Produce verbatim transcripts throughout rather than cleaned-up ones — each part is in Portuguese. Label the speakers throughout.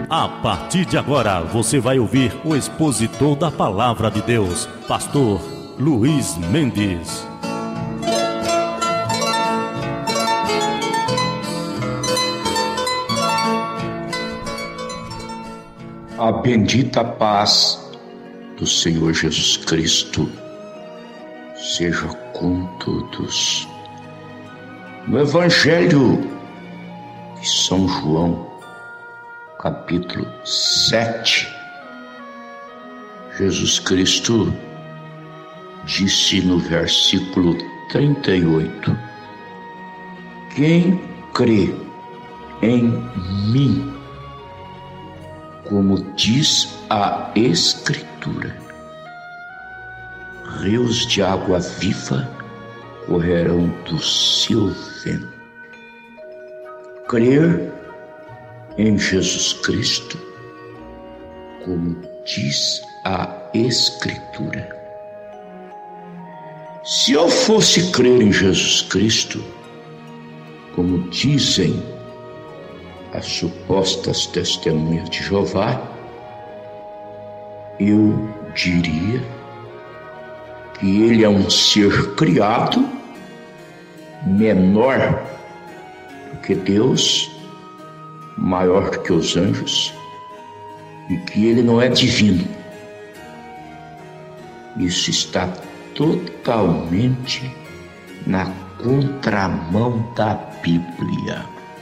Speaker 1: A partir de agora, você vai ouvir o expositor da Palavra de Deus, Pastor Luiz Mendes.
Speaker 2: A bendita paz do Senhor Jesus Cristo seja com todos. No Evangelho de São João, capítulo sete, Jesus Cristo disse no versículo trinta e oito: quem crê em mim, como diz a Escritura, rios de água viva correrão do seu ventre. Crer em Jesus Cristo, como diz a Escritura. Se eu fosse crer em Jesus Cristo, como dizem as supostas testemunhas de Jeová, eu diria que ele é um ser criado menor do que Deus, maior do que os anjos, e que ele não é divino. Isso está totalmente na contramão da Bíblia.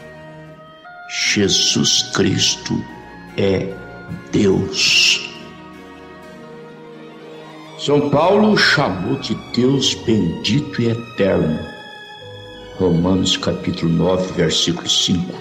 Speaker 2: Jesus Cristo é Deus. São Paulo chamou de Deus bendito e eterno. Romanos capítulo nove, versículo cinco.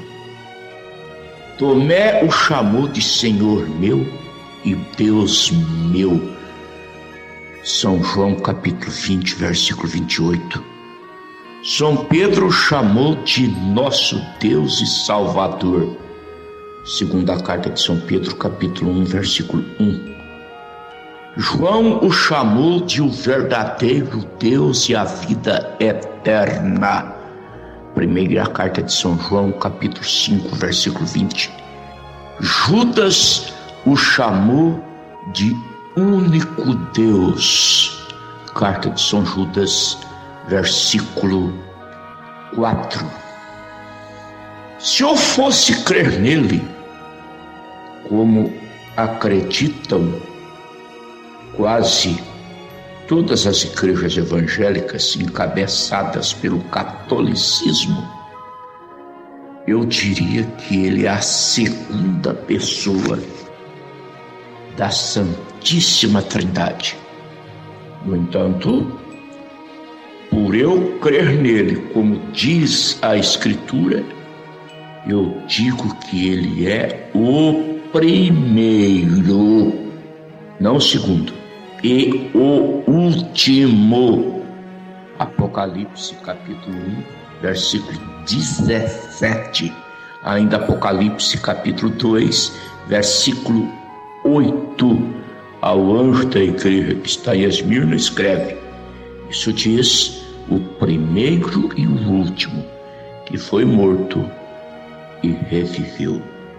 Speaker 2: Tomé o chamou de Senhor meu e Deus meu. São João capítulo vinte, versículo vinte e oito. São Pedro o chamou de nosso Deus e Salvador. Segunda carta de São Pedro, capítulo um, versículo um. João o chamou de o verdadeiro Deus e a vida eterna. Primeira carta de São João, capítulo cinco, versículo vinte. Judas o chamou de único Deus. Carta de São Judas, versículo quatro. Se eu fosse crer nele, como acreditam quase todas as igrejas evangélicas encabeçadas pelo catolicismo, eu diria que ele é a segunda pessoa da Santíssima Trindade. No entanto, por eu crer nele, como diz a Escritura, eu digo que ele é o primeiro, não o segundo, e o último. Apocalipse capítulo um, versículo dezessete. Ainda Apocalipse capítulo dois, versículo oito. Ao anjo da igreja que está em Esmirna escreve: isso diz o primeiro e o último, que foi morto e reviveu.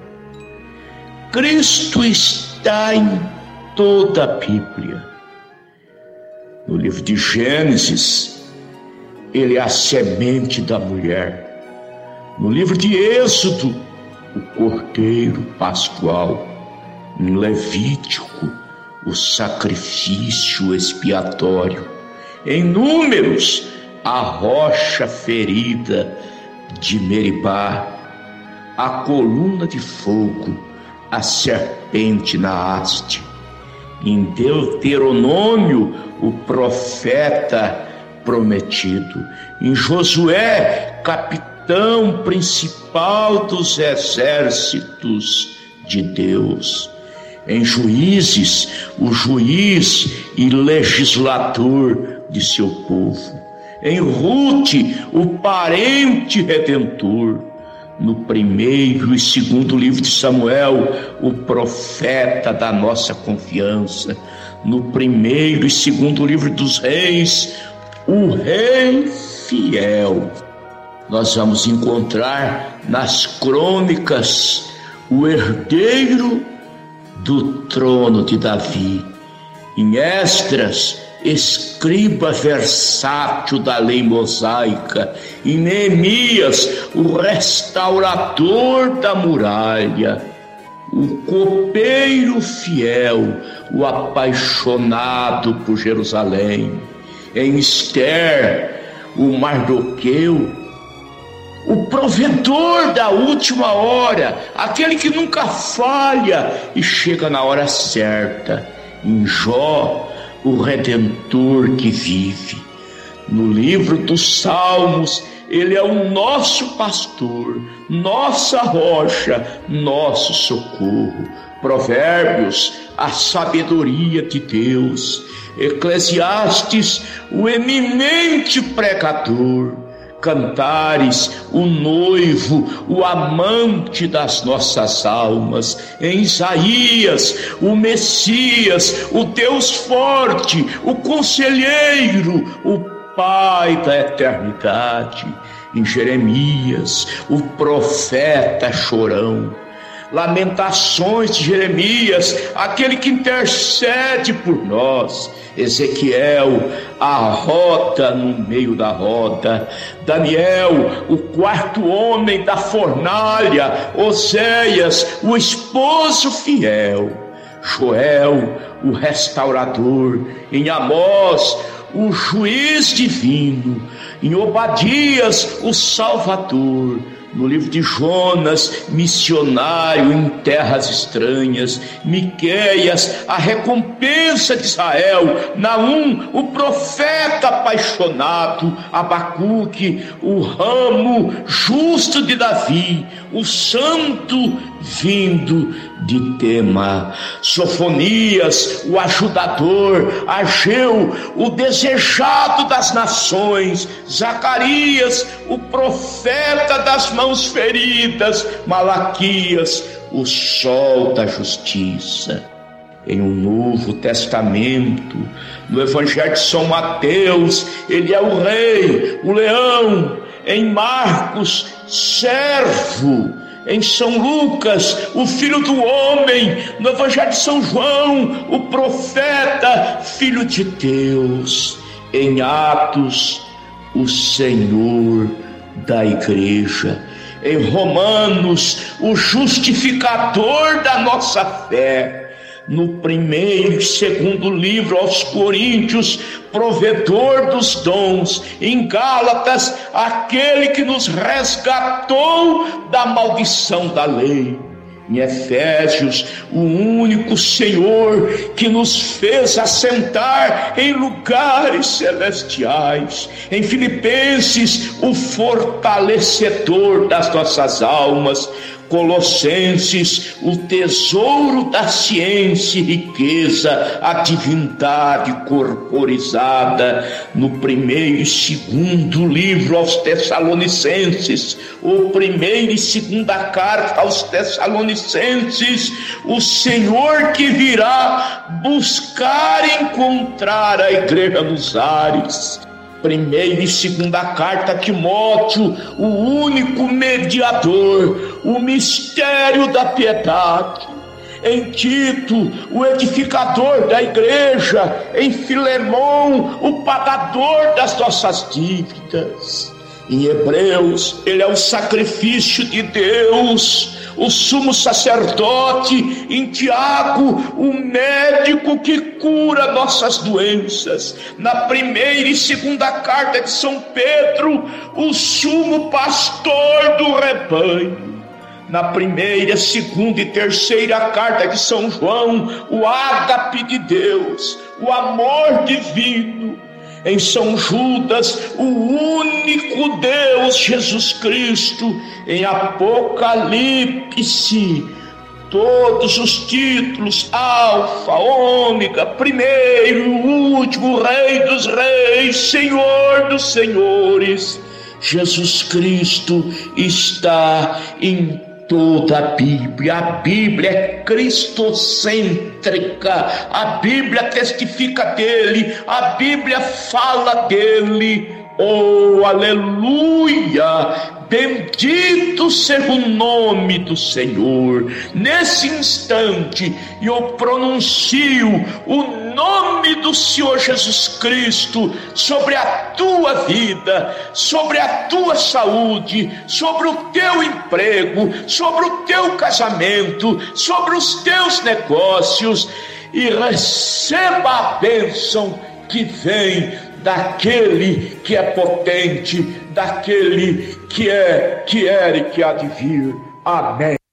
Speaker 2: Cristo está em toda a Bíblia. No livro de Gênesis, ele é a semente da mulher. No livro de Êxodo, o cordeiro pascual. Em Levítico, o sacrifício expiatório. Em Números, a rocha ferida de Meribá, a coluna de fogo, a serpente na haste. Em Deuteronômio, o profeta prometido. Em Josué, capitão principal dos exércitos de Deus. Em Juízes, o juiz e legislador de seu povo. Em Ruth, o parente redentor. No primeiro e segundo livro de Samuel, o profeta da nossa confiança. No primeiro e segundo livro dos reis, o rei fiel. Nós vamos encontrar nas crônicas o herdeiro do trono de Davi. Em Esdras, escriba versátil da lei mosaica. Em Neemias, o restaurador da muralha. O copeiro fiel, o apaixonado por Jerusalém. Em Esther, o Mardoqueu, o provedor da última hora, aquele que nunca falha e chega na hora certa. Em Jó, o Redentor que vive. No livro dos Salmos, ele é o nosso pastor, nossa rocha, nosso socorro. Provérbios, a sabedoria de Deus. Eclesiastes, o eminente pregador. Cantares, o noivo, o amante das nossas almas. Em Isaías, o Messias, o Deus forte, o conselheiro, o Pai da eternidade. Em Jeremias, o profeta chorão. Lamentações de Jeremias, aquele que intercede por nós. Ezequiel, a roda no meio da roda. Daniel, o quarto homem da fornalha. Oséias, o esposo fiel. Joel, o restaurador. Em Amós, o juiz divino. Em Obadias, o salvador. No livro de Jonas, missionário em terras estranhas. Miqueias, a recompensa de Israel. Naum, o profeta apaixonado. Abacuque, o ramo justo de Davi. O santo vindo de Tema. Sofonias, o ajudador. Ageu, o desejado das nações. Zacarias, o profeta das mãos feridas. Malaquias, o sol da justiça. Em um Novo Testamento, no Evangelho de São Mateus, ele é o rei, o leão. Em Marcos, servo. Em São Lucas, o Filho do Homem. No Evangelho de São João, o profeta, Filho de Deus. Em Atos, o Senhor da Igreja. Em Romanos, o justificador da nossa fé. No primeiro e segundo livro aos Coríntios, provedor dos dons. Em Gálatas, aquele que nos resgatou da maldição da lei. Em Efésios, o único Senhor que nos fez assentar em lugares celestiais. Em Filipenses, o fortalecedor das nossas almas. Colossenses, o tesouro da ciência e riqueza, a divindade corporizada. No primeiro e segundo livro aos Tessalonicenses, o primeiro e segunda carta aos Tessalonicenses, o Senhor que virá buscar e encontrar a igreja nos ares. Primeira e segunda carta a Timóteo, o único mediador, o mistério da piedade. Em Tito, o edificador da igreja. Em Filemão, o pagador das nossas dívidas. Em Hebreus, ele é o sacrifício de Deus, o sumo sacerdote. Em Tiago, o médico que cura nossas doenças. Na primeira e segunda carta de São Pedro, o sumo pastor do rebanho. Na primeira, segunda e terceira carta de São João, o ágape de Deus, o amor divino. Em São Judas, o único Deus, Jesus Cristo. Em Apocalipse, todos os títulos, Alfa, Ômega, primeiro, último, Rei dos Reis, Senhor dos Senhores. Jesus Cristo está em toda a Bíblia. A Bíblia é cristocêntrica. A Bíblia testifica dele. A Bíblia fala dele. Oh, aleluia! bendito seja o nome do Senhor. Nesse instante eu pronuncio o nome do Senhor Jesus Cristo sobre a tua vida, sobre a tua saúde, sobre o teu emprego, sobre o teu casamento, sobre os teus negócios, e receba a bênção que vem daquele que é potente, daquele que é, que era e que há de vir. Amém.